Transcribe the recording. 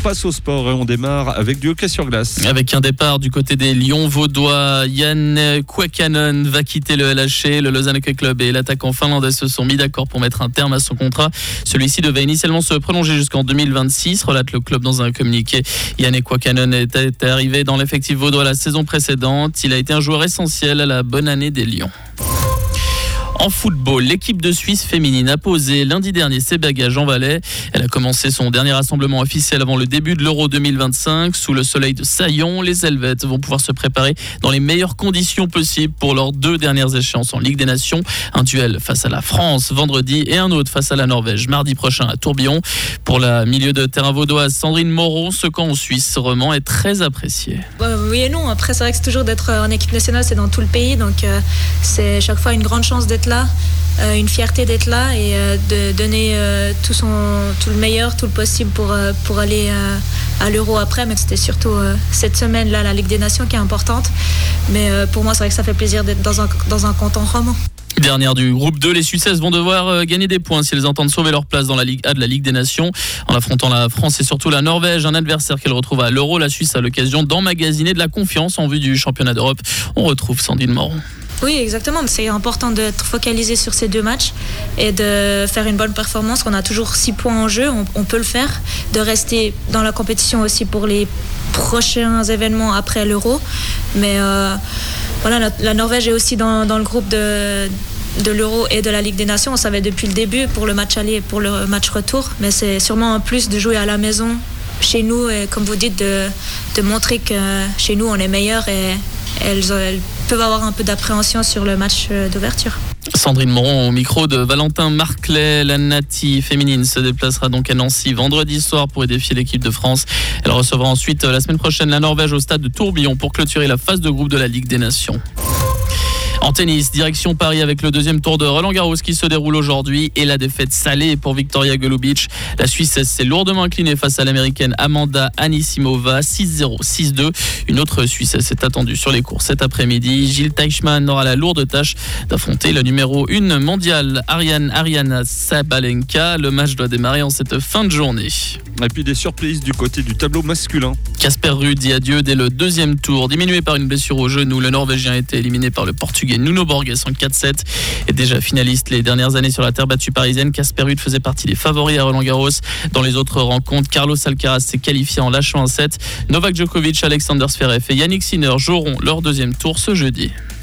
passe au sport et on démarre avec du hockey sur glace. Avec un départ du côté des Lions vaudois, Jan Kuokkanen va quitter le LHC. Le Lausanne Hockey Club et l'attaquant finlandais se sont mis d'accord pour mettre un terme à son contrat. Celui-ci devait initialement se prolonger jusqu'en 2026, relate le club dans un communiqué. Jan Kuokkanen était arrivé dans l'effectif vaudois la saison précédente. Il a été un joueur essentiel à la bonne année des Lions. En football, l'équipe de Suisse féminine a posé lundi dernier ses bagages en Valais. Elle a commencé son dernier rassemblement officiel avant le début de l'Euro 2025. Sous le soleil de Saillon, les Helvètes vont pouvoir se préparer dans les meilleures conditions possibles pour leurs 2 dernières échéances en Ligue des Nations. Un duel face à la France vendredi et un autre face à la Norvège mardi prochain à Tourbillon. Pour la milieu de terrain vaudoise, Sandrine Moreau, ce camp en Suisse roman est très apprécié. Oui et non, après c'est vrai que c'est toujours d'être en équipe nationale, c'est dans tout le pays, donc c'est chaque fois une grande chance d'être là, une fierté d'être là et de donner tout le meilleur, tout le possible pour aller à l'Euro après. Mais c'était surtout cette semaine-là, la Ligue des Nations qui est importante. Mais pour moi, c'est vrai que ça fait plaisir d'être dans un canton roman. Dernière du groupe 2, les Suissesses vont devoir gagner des points si elles entendent sauver leur place dans la Ligue A de la Ligue des Nations. En affrontant la France et surtout la Norvège, un adversaire qu'elle retrouve à l'Euro, la Suisse a l'occasion d'emmagasiner de la confiance en vue du championnat d'Europe. On retrouve Sandrine Moreau. Oui, exactement. C'est important d'être focalisé sur ces 2 matchs et de faire une bonne performance. On a toujours 6 points en jeu, on peut le faire. De rester dans la compétition aussi pour les prochains événements après l'Euro. Mais voilà, la Norvège est aussi dans le groupe de l'Euro et de la Ligue des Nations. On savait depuis le début pour le match aller et pour le match retour. Mais c'est sûrement un plus de jouer à la maison chez nous et comme vous dites, de montrer que chez nous on est meilleurs et elles peuvent avoir un peu d'appréhension sur le match d'ouverture. Sandrine Moron au micro de Valentin Marclet. La Nati féminine se déplacera donc à Nancy vendredi soir pour y défier l'équipe de France. Elle recevra ensuite la semaine prochaine la Norvège au stade de Tourbillon pour clôturer la phase de groupe de la Ligue des Nations. En tennis, direction Paris avec le 2e tour de Roland-Garros qui se déroule aujourd'hui et la défaite salée pour Victoria Golubic. La Suissesse s'est lourdement inclinée face à l'Américaine Amanda Anisimova, 6-0, 6-2. Une autre Suissesse est attendue sur les cours cet après-midi. Jil Teichmann aura la lourde tâche d'affronter la numéro 1 mondiale Ariana Sabalenka. Le match doit démarrer en cette fin de journée. Et puis des surprises du côté du tableau masculin. Casper Ruud dit adieu dès le 2e tour. Diminué par une blessure au genou, le Norvégien a été éliminé par le Portugais Nuno Borges en 4-7. Et déjà finaliste les dernières années sur la terre battue parisienne, Casper Ruud faisait partie des favoris à Roland-Garros. Dans les autres rencontres, Carlos Alcaraz s'est qualifié en lâchant un set. Novak Djokovic, Alexander Zverev et Yannick Sinner joueront leur 2e tour ce jeudi.